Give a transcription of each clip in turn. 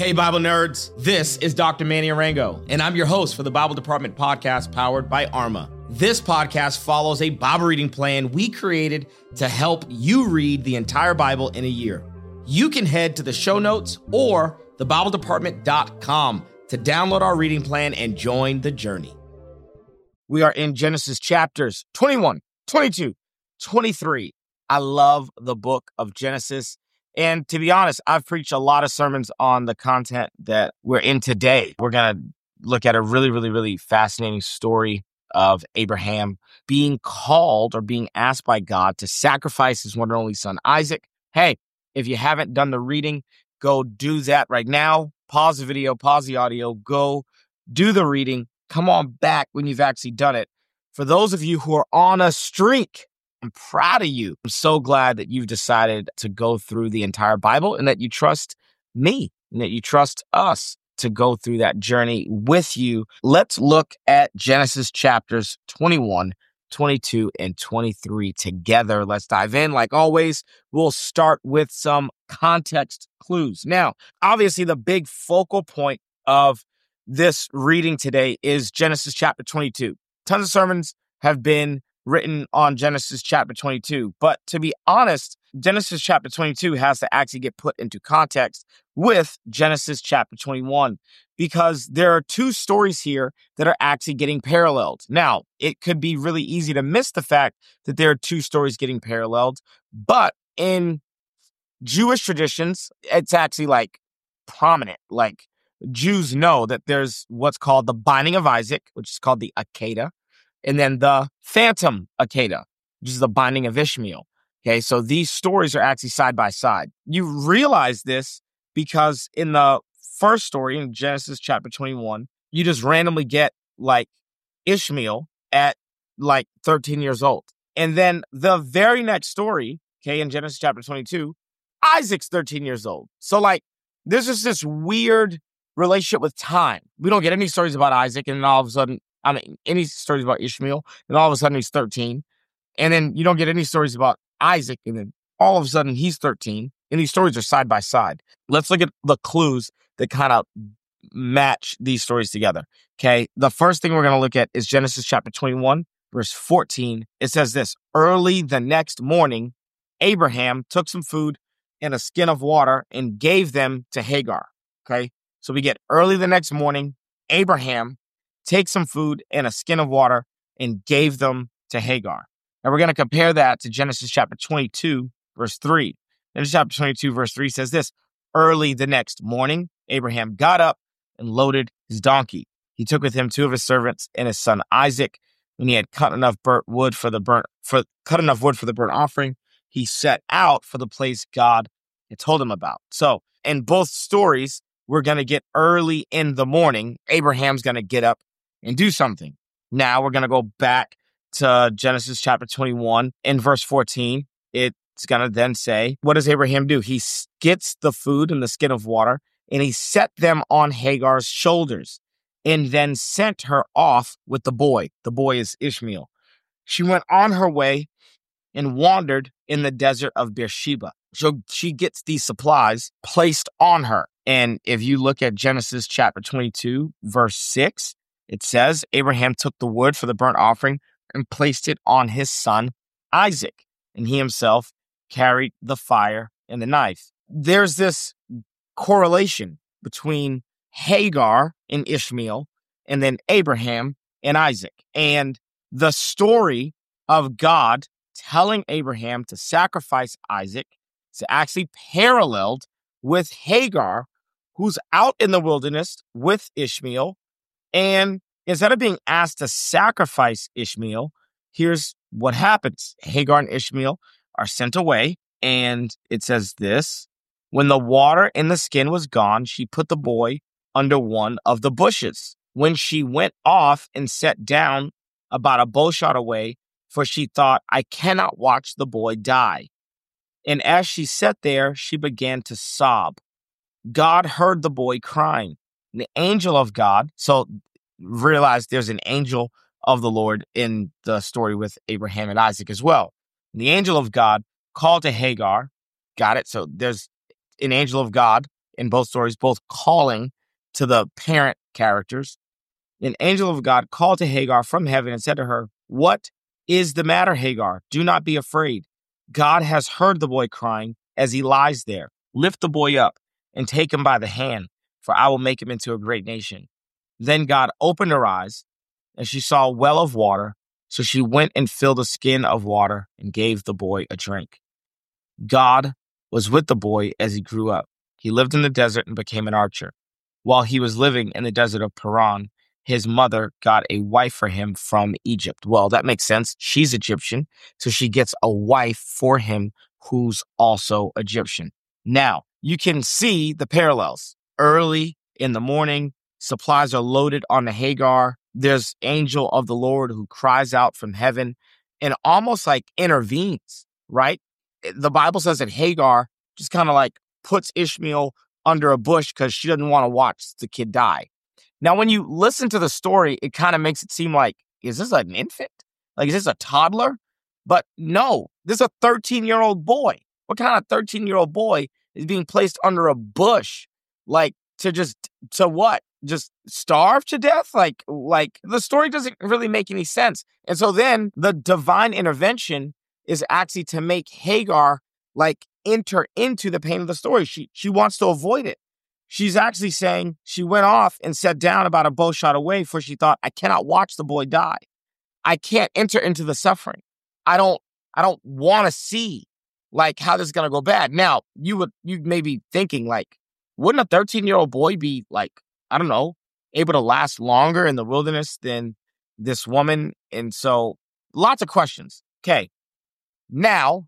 Hey, Bible nerds. This is Dr. Manny Arango, and I'm your host for the Bible Department podcast powered by Arma. This podcast follows a Bible reading plan we created to help you read the entire Bible in a year. You can head to the show notes or thebibledepartment.com to download our reading plan and join the journey. We are in Genesis chapters 21, 22, 23. I love the book of Genesis. And to be honest, I've preached a lot of sermons on the content that we're in today. We're going to look at a really fascinating story of Abraham being called or being asked by God to sacrifice his one and only son, Isaac. Hey, if you haven't done the reading, go do that right now. Pause the video, pause the audio, go do the reading. Come on back when you've actually done it. For those of you who are on a streak, I'm proud of you. I'm so glad that you've decided to go through the entire Bible and that you trust me and that you trust us to go through that journey with you. Let's look at Genesis chapters 21, 22, and 23 together. Let's dive in. Like always, we'll start with some context clues. Now, obviously, the big focal point of this reading today is Genesis chapter 22. Tons of sermons have been written on Genesis chapter 22. But to be honest, Genesis chapter 22 has to actually get put into context with Genesis chapter 21 because there are two stories here that are actually getting paralleled. Now, it could be really easy to miss the fact that there are two stories getting paralleled, but in Jewish traditions, it's actually like prominent. Like Jews know that there's what's called the binding of Isaac, which is called the Akedah, and then the phantom Akedah, which is the binding of Ishmael. Okay, so these stories are actually side by side. You realize this because in the first story, in Genesis chapter 21, you just randomly get like Ishmael at like 13 years old. And then the very next story, okay, in Genesis chapter 22, Isaac's 13 years old. So like, there's just this weird relationship with time. We don't get any stories about Isaac, and then all of a sudden, any stories about Ishmael, and all of a sudden he's 13. And then you don't get any stories about Isaac, and then all of a sudden he's 13. And these stories are side by side. Let's look at the clues that kind of match these stories together. Okay, the first thing we're going to look at is Genesis chapter 21, verse 14. It says this: early the next morning, Abraham took some food and a skin of water and gave them to Hagar. Okay, so we get early the next morning, Abraham takes some food and a skin of water and gave them to Hagar. Now we're going to compare that to Genesis chapter 22, verse 3. Genesis chapter 22, verse 3 says this: early the next morning, Abraham got up and loaded his donkey. He took with him two of his servants and his son Isaac. When he had cut enough wood for the burnt offering, he set out for the place God had told him about. So in both stories, we're going to get early in the morning. Abraham's going to get up and do something. Now we're going to go back to Genesis chapter 21 in verse 14. It's going to then say, what does Abraham do? He gets the food and the skin of water, and he set them on Hagar's shoulders and then sent her off with the boy. The boy is Ishmael. She went on her way and wandered in the desert of Beersheba. So she gets these supplies placed on her. And if you look at Genesis chapter 22, verse 6, it says, Abraham took the wood for the burnt offering and placed it on his son Isaac, and he himself carried the fire and the knife. There's this correlation between Hagar and Ishmael and then Abraham and Isaac. And the story of God telling Abraham to sacrifice Isaac is actually paralleled with Hagar, who's out in the wilderness with Ishmael. And instead of being asked to sacrifice Ishmael, here's what happens. Hagar and Ishmael are sent away, and it says this: when the water in the skin was gone, she put the boy under one of the bushes. When she went off and sat down about a bow shot away, for she thought, I cannot watch the boy die. And as she sat there, she began to sob. God heard the boy crying. The angel of God, so realize there's an angel of the Lord in the story with Abraham and Isaac as well. And the angel of God called to Hagar. Got it? So there's an angel of God in both stories, both calling to the parent characters. An angel of God called to Hagar from heaven and said to her, "What is the matter, Hagar? Do not be afraid. God has heard the boy crying as he lies there. Lift the boy up and take him by the hand, for I will make him into a great nation." Then God opened her eyes, and she saw a well of water. So she went and filled a skin of water and gave the boy a drink. God was with the boy as he grew up. He lived in the desert and became an archer. While he was living in the desert of Paran, his mother got a wife for him from Egypt. Well, that makes sense. She's Egyptian, so she gets a wife for him who's also Egyptian. Now, you can see the parallels. Early in the morning, supplies are loaded on the Hagar. There's angel of the Lord who cries out from heaven and almost like intervenes, right? The Bible says that Hagar just kind of like puts Ishmael under a bush because she doesn't want to watch the kid die. Now, when you listen to the story, it kind of makes it seem like, is this an infant? Like, is this a toddler? But no, this is a 13-year-old boy. What kind of 13-year-old boy is being placed under a bush? Like, to what? Just starve to death? Like the story doesn't really make any sense. And so then the divine intervention is actually to make Hagar like enter into the pain of the story. She wants to avoid it. She's actually saying she went off and sat down about a bow shot away, for she thought, I cannot watch the boy die. I can't enter into the suffering. I don't want to see like how this is gonna go bad. Now, you may be thinking like, wouldn't a 13-year-old boy be like, I don't know, able to last longer in the wilderness than this woman? And so lots of questions. Okay. Now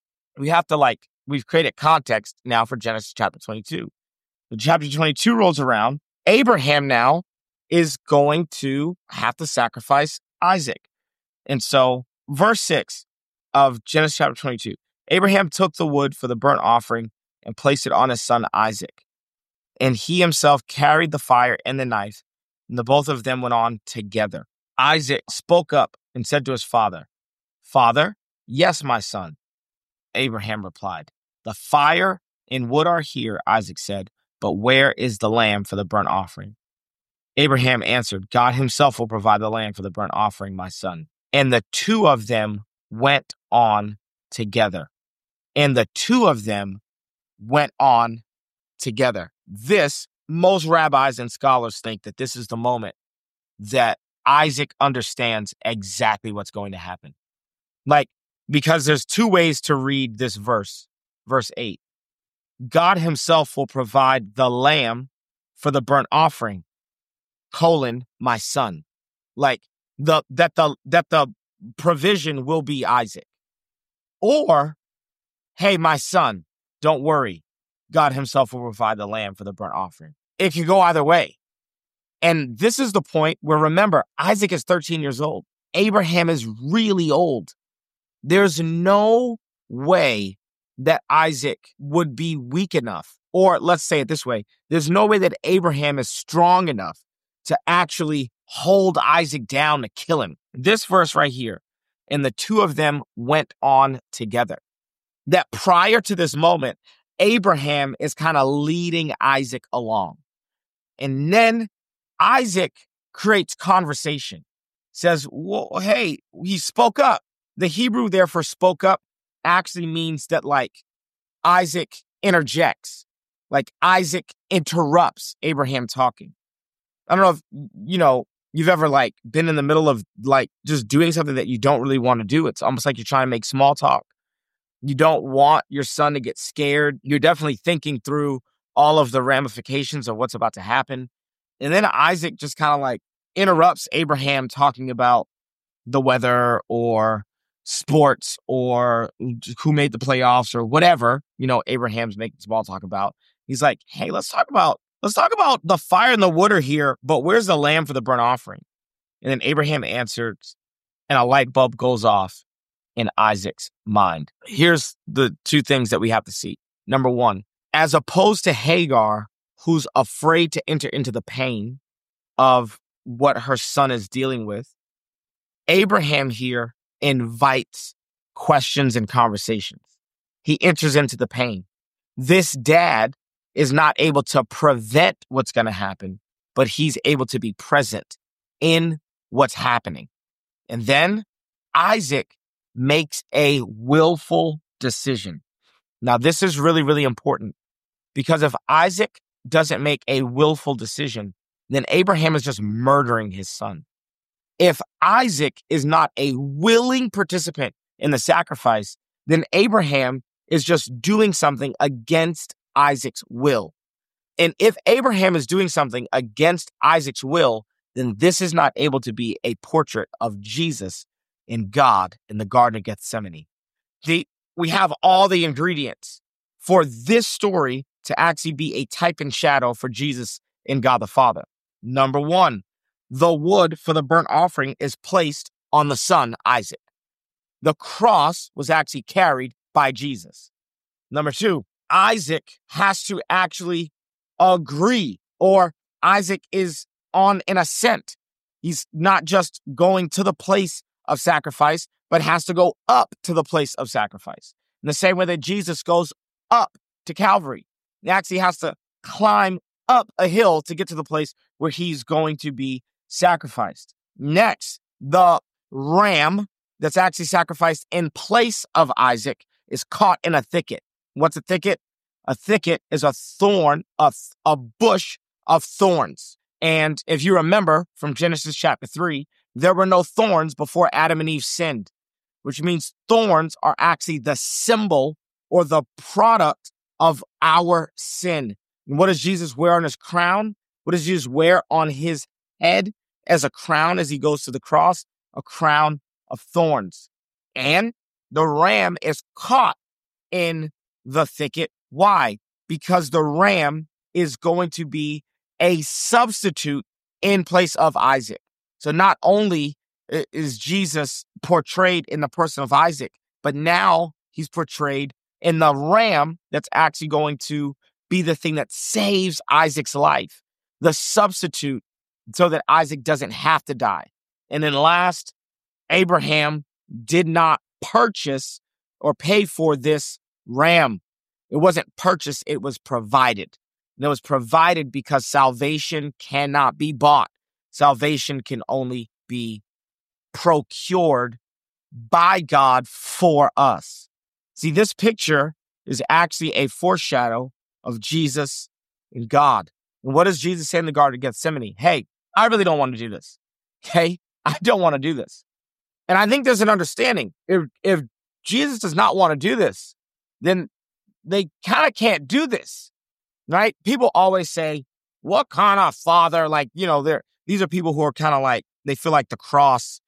we've created context now for Genesis chapter 22. The chapter 22 rolls around. Abraham now is going to have to sacrifice Isaac. And so verse 6 of Genesis chapter 22, Abraham took the wood for the burnt offering and placed it on his son Isaac. And he himself carried the fire and the knife, and the both of them went on together. Isaac spoke up and said to his father, "Father, yes, my son." Abraham replied, "The fire and wood are here," Isaac said, "but where is the lamb for the burnt offering?" Abraham answered, "God himself will provide the lamb for the burnt offering, my son." And the two of them went on together. And the two of them went on together. Most rabbis and scholars think that this is the moment that Isaac understands exactly what's going to happen. Like, because there's two ways to read this verse. Verse 8. God himself will provide the lamb for the burnt offering, my son. Like that the provision will be Isaac. Or, hey, my son, don't worry. God himself will provide the lamb for the burnt offering. It can go either way. And this is the point where, remember, Isaac is 13 years old. Abraham is really old. There's no way that Isaac would be weak enough, or let's say it this way, there's no way that Abraham is strong enough to actually hold Isaac down to kill him. This verse right here, and the two of them went on together. That prior to this moment, Abraham is kind of leading Isaac along. And then Isaac creates conversation, says, well, hey, he spoke up. The Hebrew there for spoke up actually means that like Isaac interjects, like Isaac interrupts Abraham talking. I don't know if, you've ever like been in the middle of like just doing something that you don't really want to do. It's almost like you're trying to make small talk. You don't want your son to get scared. You're definitely thinking through all of the ramifications of what's about to happen. And then Isaac just kind of like interrupts Abraham talking about the weather or sports or who made the playoffs or whatever, Abraham's making small talk about. He's like, hey, let's talk about the fire and the wood are here, but where's the lamb for the burnt offering? And then Abraham answers, and a light bulb goes off in Isaac's mind. Here's the two things that we have to see. Number one, as opposed to Hagar, who's afraid to enter into the pain of what her son is dealing with, Abraham here invites questions and conversations. He enters into the pain. This dad is not able to prevent what's going to happen, but he's able to be present in what's happening. And then Isaac makes a willful decision. Now, this is really, really important, because if Isaac doesn't make a willful decision, then Abraham is just murdering his son. If Isaac is not a willing participant in the sacrifice, then Abraham is just doing something against Isaac's will. And if Abraham is doing something against Isaac's will, then this is not able to be a portrait of Jesus in God in the Garden of Gethsemane. We have all the ingredients for this story to actually be a type and shadow for Jesus in God the Father. Number one, the wood for the burnt offering is placed on the son, Isaac. The cross was actually carried by Jesus. Number two, Isaac has to actually agree, or Isaac is on an ascent. He's not just going to the place of sacrifice, but has to go up to the place of sacrifice. In the same way that Jesus goes up to Calvary, he actually has to climb up a hill to get to the place where he's going to be sacrificed. Next, the ram that's actually sacrificed in place of Isaac is caught in a thicket. What's a thicket? A thicket is a thorn, a bush of thorns. And if you remember from Genesis chapter 3, there were no thorns before Adam and Eve sinned, which means thorns are actually the symbol or the product of our sin. And what does Jesus wear on his crown? What does Jesus wear on his head as a crown as he goes to the cross? A crown of thorns. And the ram is caught in the thicket. Why? Because the ram is going to be a substitute in place of Isaac. So not only is Jesus portrayed in the person of Isaac, but now he's portrayed in the ram that's actually going to be the thing that saves Isaac's life, the substitute, so that Isaac doesn't have to die. And then last, Abraham did not purchase or pay for this ram. It wasn't purchased, it was provided. And it was provided because salvation cannot be bought. Salvation can only be procured by God for us. See, this picture is actually a foreshadow of Jesus and God. And what does Jesus say in the Garden of Gethsemane? Hey, I really don't want to do this. Okay? I don't want to do this. And I think there's an understanding. If Jesus does not want to do this, then they kind of can't do this, right? People always say, what kind of father? Like, these are people who are kind of like, they feel like the cross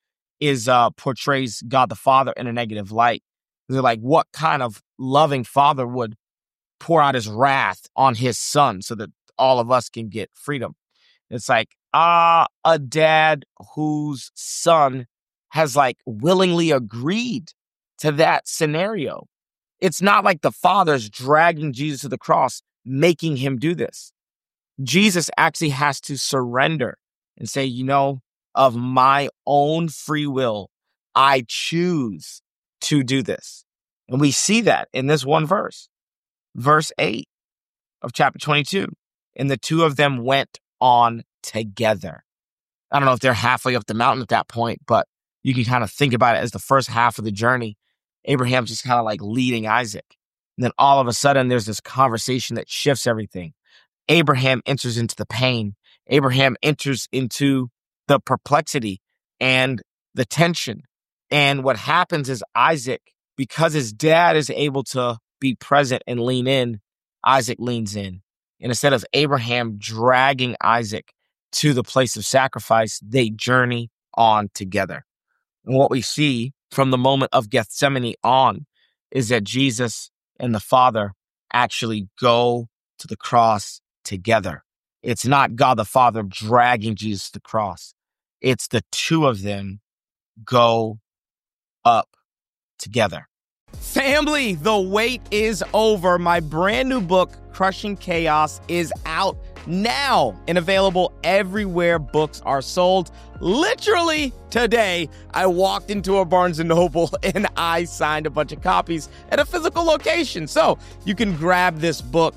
portrays God the Father in a negative light. They're like, what kind of loving father would pour out his wrath on his son so that all of us can get freedom? It's like, a dad whose son has willingly agreed to that scenario. It's not like the father's dragging Jesus to the cross, making him do this. Jesus actually has to surrender and say, of my own free will, I choose to do this. And we see that in this one verse, verse 8 of chapter 22. And the two of them went on together. I don't know if they're halfway up the mountain at that point, but you can kind of think about it as the first half of the journey. Abraham's just kind of leading Isaac. And then all of a sudden, there's this conversation that shifts everything. Abraham enters into the pain. Abraham enters into the perplexity and the tension. And what happens is Isaac, because his dad is able to be present and lean in, Isaac leans in. And instead of Abraham dragging Isaac to the place of sacrifice, they journey on together. And what we see from the moment of Gethsemane on is that Jesus and the Father actually go to the cross together. It's not God the Father dragging Jesus to the cross. It's the two of them go up together. Family, the wait is over. My brand new book, Crushing Chaos, is out now and available everywhere books are sold. Literally today, I walked into a Barnes & Noble and I signed a bunch of copies at a physical location. So you can grab this book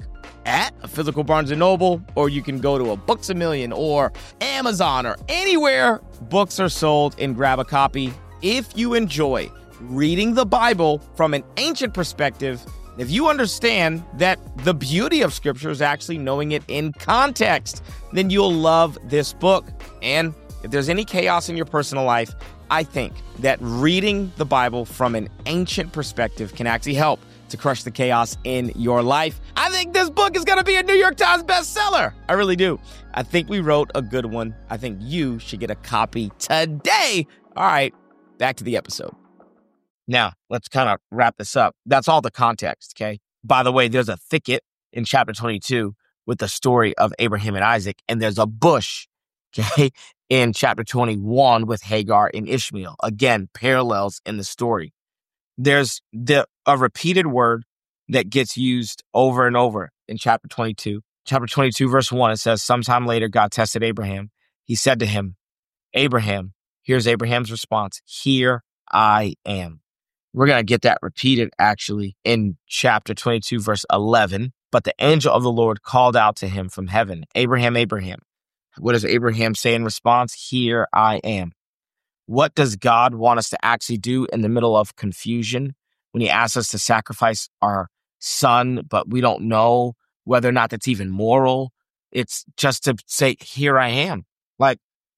at a physical Barnes & Noble, or you can go to a Books A Million or Amazon or anywhere books are sold and grab a copy. If you enjoy reading the Bible from an ancient perspective, if you understand that the beauty of Scripture is actually knowing it in context, then you'll love this book. And if there's any chaos in your personal life, I think that reading the Bible from an ancient perspective can actually help to crush the chaos in your life. I think this book is going to be a New York Times bestseller. I really do. I think we wrote a good one. I think you should get a copy today. All right, back to the episode. Now, let's kind of wrap this up. That's all the context, okay? By the way, there's a thicket in chapter 22 with the story of Abraham and Isaac, and there's a bush, okay, in chapter 21 with Hagar and Ishmael. Again, parallels in the story. There's a repeated word that gets used over and over in chapter 22. Chapter 22, verse 1, it says, sometime later, God tested Abraham. He said to him, Abraham, here's Abraham's response, here I am. We're going to get that repeated actually in chapter 22, verse 11. But the angel of the Lord called out to him from heaven, Abraham, Abraham. What does Abraham say in response? Here I am. What does God want us to actually do in the middle of confusion when he asks us to sacrifice our son, but we don't know whether or not that's even moral? It's just to say, here I am. Like,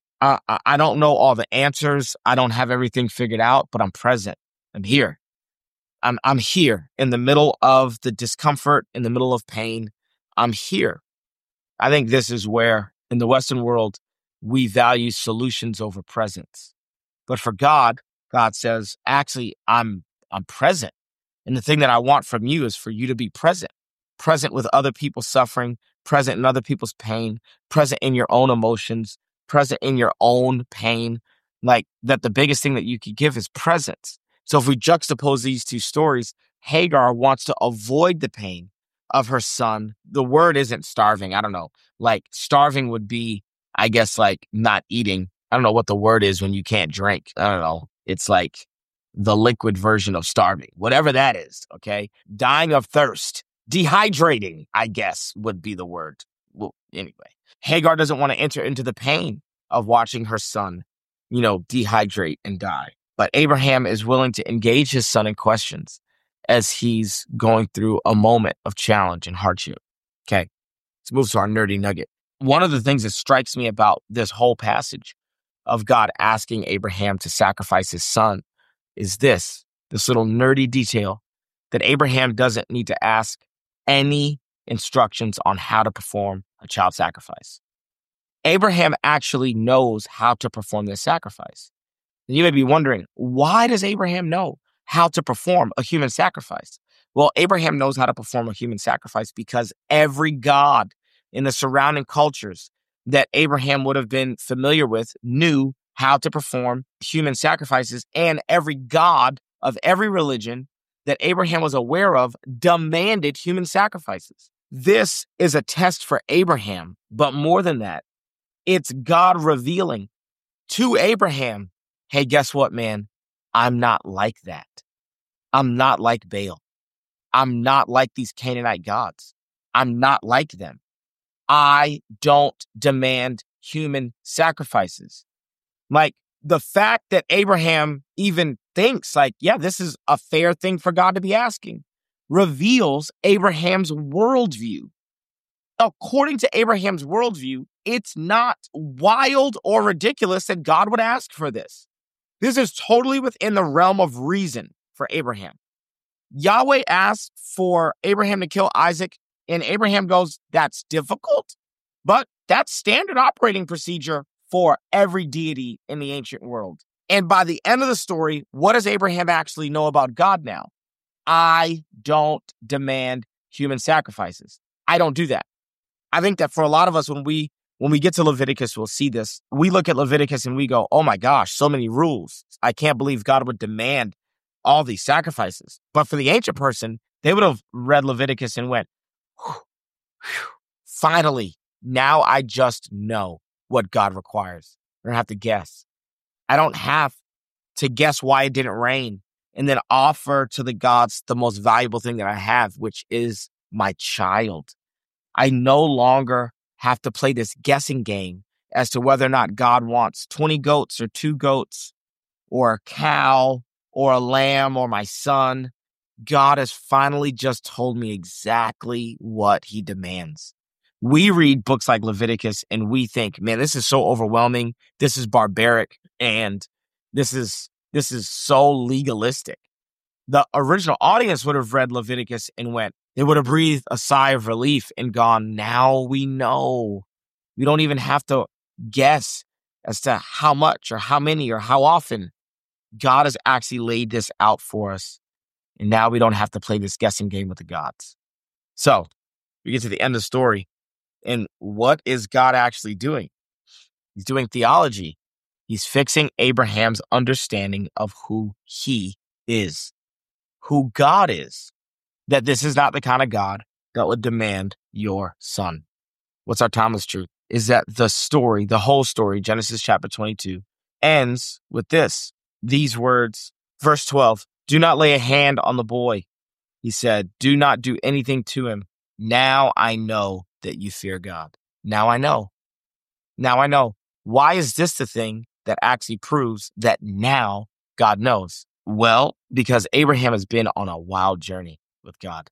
I don't know all the answers. I don't have everything figured out, but I'm present. I'm here. I'm here in the middle of the discomfort, in the middle of pain. I'm here. I think this is where in the Western world, we value solutions over presence. But for God, God says, actually, I'm present. And the thing that I want from you is for you to be present with other people's suffering, present in other people's pain, present in your own emotions, present in your own pain. Like that the biggest thing that you could give is presence. So if we juxtapose these two stories, Hagar wants to avoid the pain of her son. The word isn't starving. I don't know. Like starving would be, I guess, like not eating. I don't know what the word is when you can't drink. I don't know. It's like the liquid version of starving, whatever that is. Okay. Dying of thirst, dehydrating, I guess would be the word. Well, anyway, Hagar doesn't want to enter into the pain of watching her son, dehydrate and die. But Abraham is willing to engage his son in questions as he's going through a moment of challenge and hardship. Okay. Let's move to our nerdy nugget. One of the things that strikes me about this whole passage of God asking Abraham to sacrifice his son is this little nerdy detail that Abraham doesn't need to ask any instructions on how to perform a child sacrifice. Abraham actually knows how to perform this sacrifice. You may be wondering, why does Abraham know how to perform a human sacrifice? Well, Abraham knows how to perform a human sacrifice because every god in the surrounding cultures that Abraham would have been familiar with knew how to perform human sacrifices, and every god of every religion that Abraham was aware of demanded human sacrifices. This is a test for Abraham, but more than that, it's God revealing to Abraham, hey, guess what, man? I'm not like that. I'm not like Baal. I'm not like these Canaanite gods. I'm not like them. I don't demand human sacrifices. Like the fact that Abraham even thinks like, yeah, this is a fair thing for God to be asking, reveals Abraham's worldview. According to Abraham's worldview, it's not wild or ridiculous that God would ask for this. This is totally within the realm of reason for Abraham. Yahweh asked for Abraham to kill Isaac, and Abraham goes, that's difficult, but that's standard operating procedure for every deity in the ancient world. And by the end of the story, what does Abraham actually know about God now? I don't demand human sacrifices. I don't do that. I think that for a lot of us, when we get to Leviticus, we'll see this. We look at Leviticus and we go, oh my gosh, so many rules. I can't believe God would demand all these sacrifices. But for the ancient person, they would have read Leviticus and went, finally, now I just know what God requires. I don't have to guess. I don't have to guess why it didn't rain and then offer to the gods the most valuable thing that I have, which is my child. I no longer have to play this guessing game as to whether or not God wants 20 goats or 2 goats or a cow or a lamb or my son. God has finally just told me exactly what he demands. We read books like Leviticus and we think, man, this is so overwhelming. This is barbaric. And this is so legalistic. The original audience would have read Leviticus and they would have breathed a sigh of relief and gone, now we know. We don't even have to guess as to how much or how many or how often. God has actually laid this out for us. And now we don't have to play this guessing game with the gods. So we get to the end of the story. And what is God actually doing? He's doing theology. He's fixing Abraham's understanding of who he is, who God is, that this is not the kind of God that would demand your son. What's our timeless truth? Is that the story, the whole story, Genesis chapter 22, ends with these words, verse 12, do not lay a hand on the boy. He said, do not do anything to him. Now I know that you fear God. Now I know. Now I know. Why is this the thing that actually proves that now God knows? Well, because Abraham has been on a wild journey with God.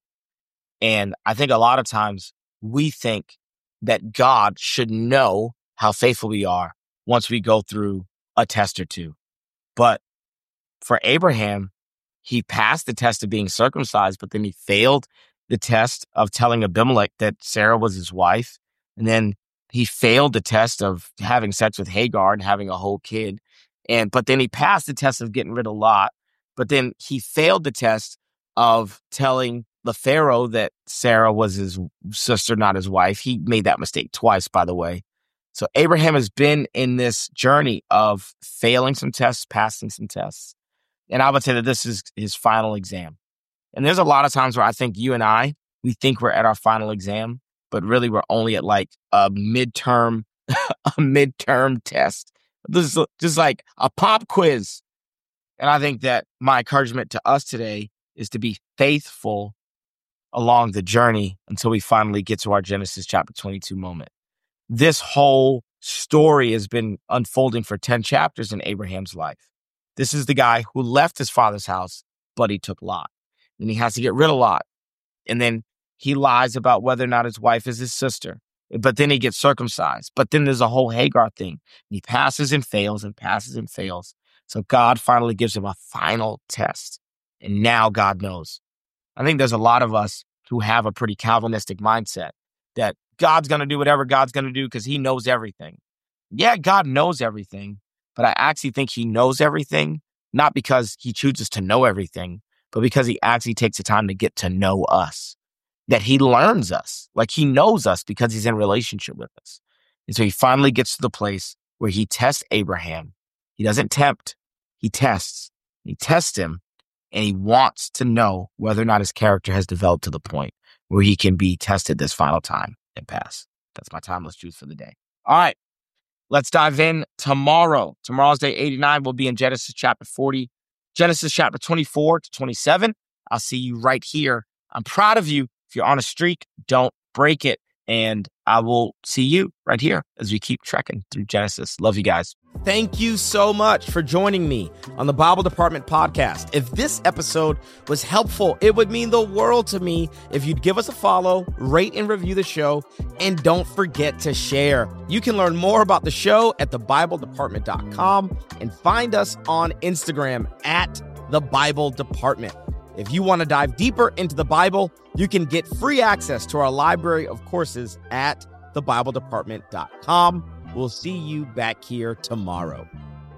And I think a lot of times we think that God should know how faithful we are once we go through a test or two. But for Abraham, he passed the test of being circumcised, but then he failed the test of telling Abimelech that Sarah was his wife. And then he failed the test of having sex with Hagar and having a whole kid. But then he passed the test of getting rid of Lot. But then he failed the test of telling the Pharaoh that Sarah was his sister, not his wife. He made that mistake twice, by the way. So Abraham has been in this journey of failing some tests, passing some tests. And I would say that this is his final exam. And there's a lot of times where I think you and I, we think we're at our final exam, but really we're only at like a midterm test. This is just like a pop quiz. And I think that my encouragement to us today is to be faithful along the journey until we finally get to our Genesis chapter 22 moment. This whole story has been unfolding for 10 chapters in Abraham's life. This is the guy who left his father's house, but he took Lot. And he has to get rid of Lot. And then he lies about whether or not his wife is his sister. But then he gets circumcised. But then there's a whole Hagar thing. He passes and fails and passes and fails. So God finally gives him a final test. And now God knows. I think there's a lot of us who have a pretty Calvinistic mindset that God's going to do whatever God's going to do because he knows everything. Yeah, God knows everything, but I actually think he knows everything, not because he chooses to know everything, but because he actually takes the time to get to know us, that he learns us, like he knows us because he's in relationship with us. And so he finally gets to the place where he tests Abraham. He doesn't tempt, he tests. He tests him, and he wants to know whether or not his character has developed to the point where he can be tested this final time and pass. That's my timeless truth for the day. All right, let's dive in tomorrow. Tomorrow's day 89 will be in Genesis chapter 40, Genesis chapter 24 to 27. I'll see you right here. I'm proud of you. If you're on a streak, don't break it. And I will see you right here as we keep trekking through Genesis. Love you guys. Thank you so much for joining me on the Bible Department podcast. If this episode was helpful, it would mean the world to me if you'd give us a follow, rate and review the show, and don't forget to share. You can learn more about the show at thebibledepartment.com and find us on Instagram at The Bible Department. If you want to dive deeper into the Bible, you can get free access to our library of courses at thebibledepartment.com. We'll see you back here tomorrow.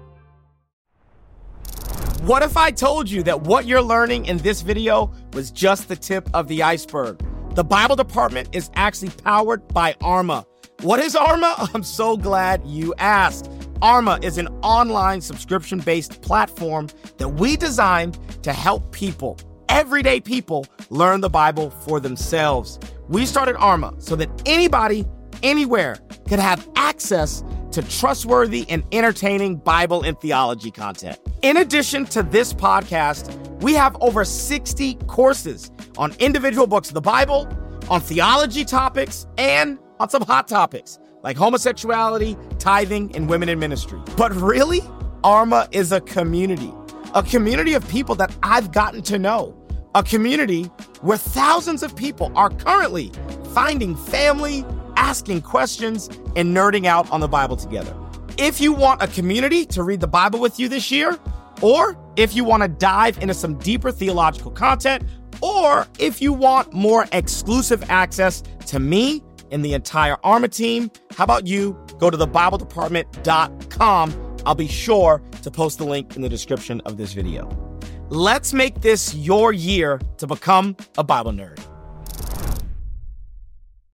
What if I told you that what you're learning in this video was just the tip of the iceberg? The Bible Department is actually powered by Arma. What is Arma? I'm so glad you asked. Arma is an online subscription-based platform that we designed to help people, everyday people, learn the Bible for themselves. We started Arma so that anybody, anywhere, could have access to trustworthy and entertaining Bible and theology content. In addition to this podcast, we have over 60 courses on individual books of the Bible, on theology topics and on some hot topics like homosexuality, tithing, and women in ministry. But really, Arma is a community of people that I've gotten to know, a community where thousands of people are currently finding family, asking questions, and nerding out on the Bible together. If you want a community to read the Bible with you this year, or if you want to dive into some deeper theological content, or if you want more exclusive access to me and the entire Arma team, how about you go to thebibledepartment.com. I'll be sure to post the link in the description of this video. Let's make this your year to become a Bible nerd.